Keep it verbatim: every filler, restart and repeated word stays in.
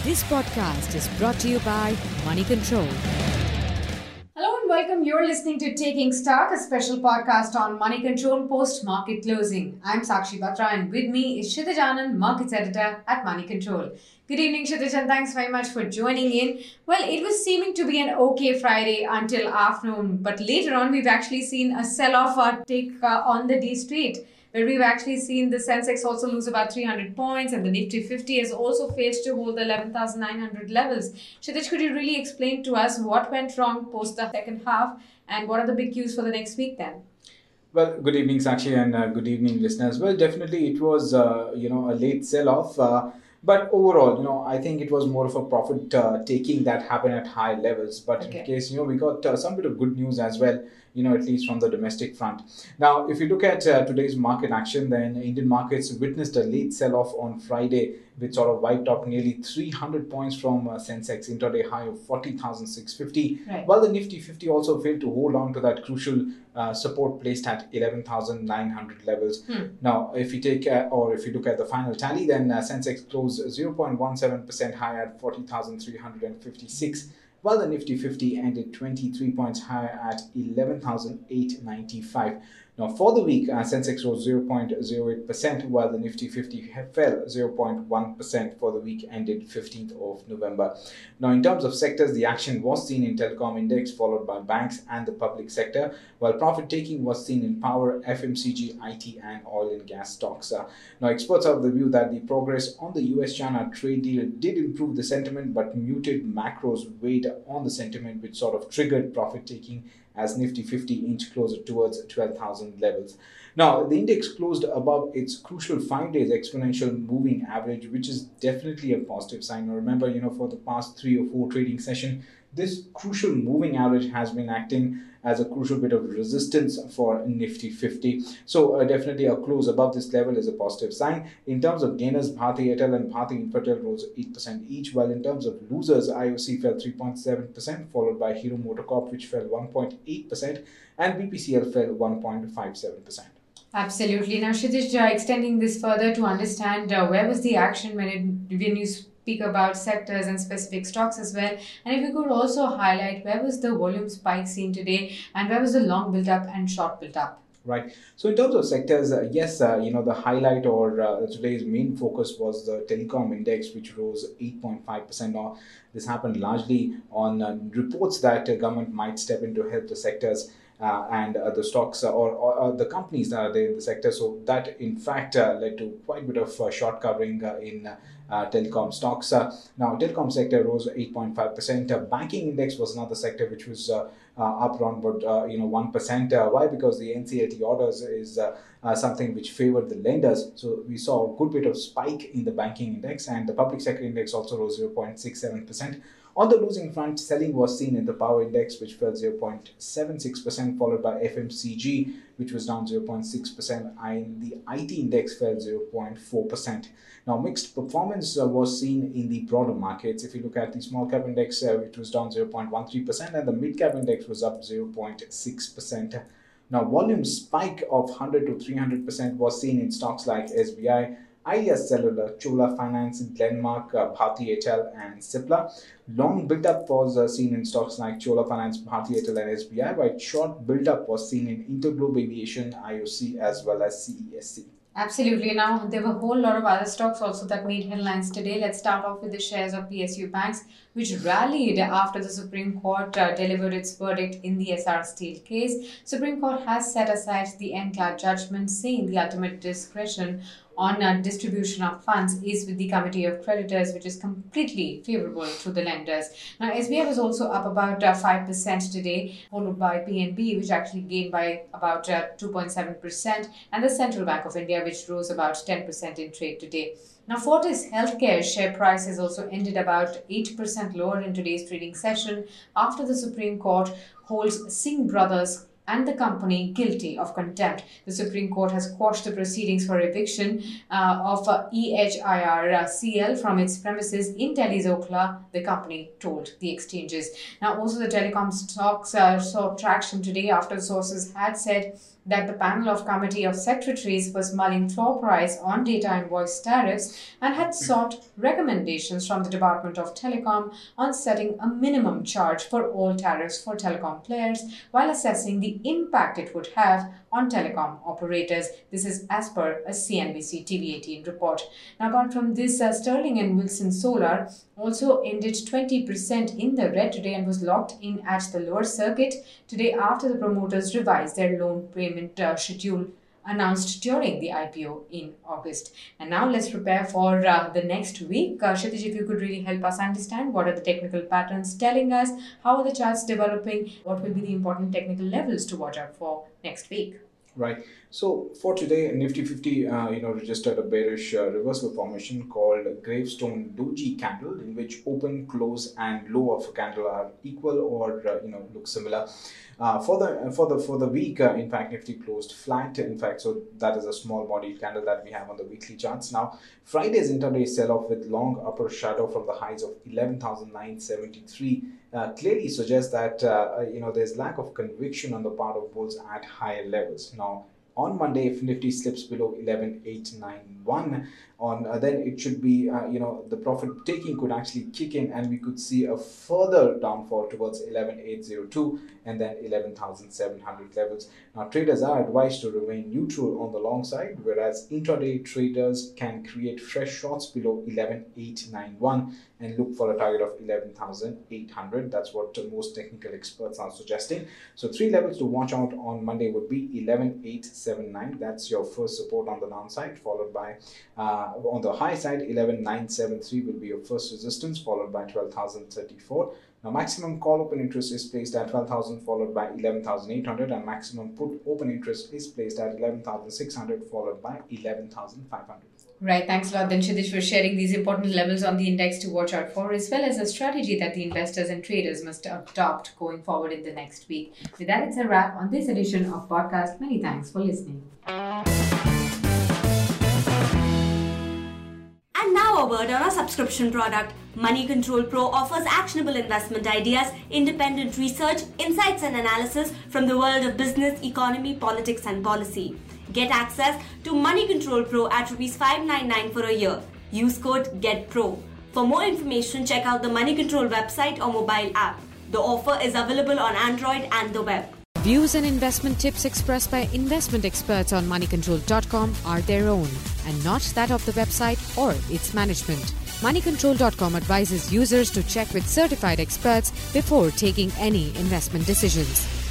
This podcast is brought to you by Money Control. Hello and welcome. You're listening to Taking Stock, a special podcast on money control post-market closing. I'm Sakshi Batra and with me is Kshitij Anand, Markets Editor at Money Control. Good evening, Kshitij, and thanks very much for joining in. Well, it was seeming to be an okay Friday until afternoon, but later on we've actually seen a sell-off uh, take uh, on the D Street, where we've actually seen the Sensex also lose about three hundred points and the Nifty fifty has also failed to hold the eleven thousand nine hundred levels. Kshitij, could you really explain to us what went wrong post the second half and what are the big cues for the next week then? Well, good evening, Sakshi, and uh, good evening, listeners. Well, definitely it was, uh, you know, a late sell-off. Uh, but overall, you know, I think it was more of a profit uh, taking that happened at high levels. But Okay. in case, you know, we got uh, some bit of good news as well, you know, at least from the domestic front. Now, if you look at uh, today's market action, then Indian markets witnessed a late sell-off on Friday, which sort of wiped out nearly three hundred points from uh, Sensex intraday high of forty thousand six hundred fifty, Right. while the Nifty fifty also failed to hold on to that crucial uh, support placed at eleven thousand nine hundred levels. Hmm. Now, if you take uh, or if you look at the final tally, then uh, Sensex closed zero point one seven percent higher at forty thousand three hundred fifty-six, while the Nifty fifty ended twenty-three points higher at eleven thousand eight hundred ninety-five. Now, for the week, uh, Sensex rose zero point zero eight percent, while the Nifty fifty fell zero point one percent for the week ended fifteenth of November. Now, in terms of sectors, the action was seen in telecom index, followed by banks and the public sector, while profit taking was seen in power, F M C G, I T, and oil and gas stocks. Uh, now, experts are of the view that the progress on the U S China trade deal did improve the sentiment, but muted macros weighed on the sentiment, which sort of triggered profit taking as Nifty fifty inched closer towards twelve thousand levels. Now, the index closed above its crucial five days exponential moving average, which is definitely a positive sign. Now, remember, you know, for the past three or four trading session, this crucial moving average has been acting as a crucial bit of resistance for Nifty fifty. So uh, definitely a close above this level is a positive sign. In terms of gainers, Bharti Airtel and Bharti Infratel rose eight percent each, while in terms of losers, I O C fell three point seven percent, followed by Hero MotoCorp, which fell one point eight percent, and B P C L fell one point five seven percent. Absolutely. Now, Kshitij, uh, extending this further to understand uh, where was the action when, it, when you speak about sectors and specific stocks as well. And if you could also highlight where was the volume spike seen today and where was the long build up and short build up? Right. So in terms of sectors, uh, yes, uh, you know, the highlight or uh, today's main focus was the telecom index, which rose eight point five percent. Now, this happened largely on uh, reports that uh, government might step in to help the sectors uh, and uh, the stocks uh, or, or uh, the companies that are there in the sector. So that, in fact, uh, led to quite a bit of uh, short covering uh, in uh, uh, telecom stocks. Uh, now, telecom sector rose eight point five percent. Uh, banking index was another sector which was uh, Uh, up around about uh, you know one percent. Uh, why? Because the N C L T orders is uh, uh, something which favored the lenders. So we saw a good bit of spike in the banking index, and the public sector index also rose zero point six seven percent. On the losing front, selling was seen in the power index, which fell zero point seven six percent, followed by F M C G, which was down zero point six percent, and the I T index fell zero point four percent. Now, mixed performance uh, was seen in the broader markets. If you look at the small cap index, uh, it was down zero point one three percent, and the mid cap index was up zero point six percent. Now, volume spike of one hundred to three hundred percent was seen in stocks like S B I, Idea Cellular, Chola Finance, Glenmark, uh, Bharti Airtel, and Cipla. Long build-up was uh, seen in stocks like Chola Finance, Bharti Airtel, and S B I, while short build-up was seen in Interglobe Aviation, I O C, as well as C E S C. Absolutely. Now, there were a whole lot of other stocks also that made headlines today. Let's start off with the shares of P S U Banks, which rallied after the Supreme Court uh, delivered its verdict in the Essar Steel case. Supreme Court has set aside the N C L A T judgment, saying the ultimate discretion on uh, distribution of funds is with the Committee of Creditors, which is completely favorable to the lenders. Now, S B I was also up about uh, five percent today, followed by P N B, which actually gained by about uh, two point seven percent, and the Central Bank of India, which rose about ten percent in trade today. Now, Fortis Healthcare share price has also ended about eight percent lower in today's trading session after the Supreme Court holds Singh Brothers and the company guilty of contempt. The Supreme Court has quashed the proceedings for eviction uh, of uh, E H I R C L from its premises in Delhi's Okhla, the company told the exchanges. Now, also the telecom stocks uh, saw traction today after sources had said that the panel of Committee of Secretaries was mulling floor price on data and voice tariffs and had sought recommendations from the Department of Telecom on setting a minimum charge for all tariffs for telecom players while assessing the impact it would have on telecom operators. This is as per a C N B C T V eighteen report. Now, apart from this, uh, Sterling and Wilson Solar also ended twenty percent in the red today and was locked in at the lower circuit today after the promoters revised their loan payment uh, schedule announced during the I P O in August. And now let's prepare for uh, the next week. Uh, Kshitij, if you could really help us understand what are the technical patterns telling us, how are the charts developing, what will be the important technical levels to watch out for next week? Right. So for today, Nifty fifty, uh, you know, registered a bearish uh, reversal formation called Gravestone Doji candle, in which open, close, and low of a candle are equal or uh, you know look similar. Uh, for the for the for the week, uh, in fact, Nifty closed flat. In fact, so that is a small bodied candle that we have on the weekly charts. Now, Friday's intraday sell-off with long upper shadow from the highs of eleven thousand nine hundred seventy-three uh, clearly suggests that uh, you know there's lack of conviction on the part of bulls at higher levels. Now, on Monday, if Nifty slips below eleven eight ninety-one, on uh, then it should be uh, you know the profit taking could actually kick in, and we could see a further downfall towards eleven eight oh two and then eleven thousand seven hundred levels. Now, traders are advised to remain neutral on the long side, whereas intraday traders can create fresh shorts below eleven eight ninety-one and look for a target of eleven thousand eight hundred. That's what uh, most technical experts are suggesting. So three levels to watch out on Monday would be eleven eight seventy-nine. That's your first support on the downside, followed by uh, on the high side, eleven nine seventy-three will be your first resistance, followed by twelve thousand thirty-four. Now, maximum call open interest is placed at twelve thousand, followed by eleven thousand eight hundred, and maximum put open interest is placed at eleven thousand six hundred, followed by eleven thousand five hundred. Right, thanks a lot then Kshitij for sharing these important levels on the index to watch out for, as well as a strategy that the investors and traders must adopt going forward in the next week. With that, it's a wrap on this edition of podcast. Many thanks for listening. And now a word on our subscription product. Money Control Pro offers actionable investment ideas, independent research, insights and analysis from the world of business, economy, politics and policy. Get access to Money Control Pro at rupees five ninety-nine for a year. Use code GETPRO. For more information, check out the Money Control website or mobile app. The offer is available on Android and the web. Views and investment tips expressed by investment experts on money control dot com are their own and not that of the website or its management. money control dot com advises users to check with certified experts before taking any investment decisions.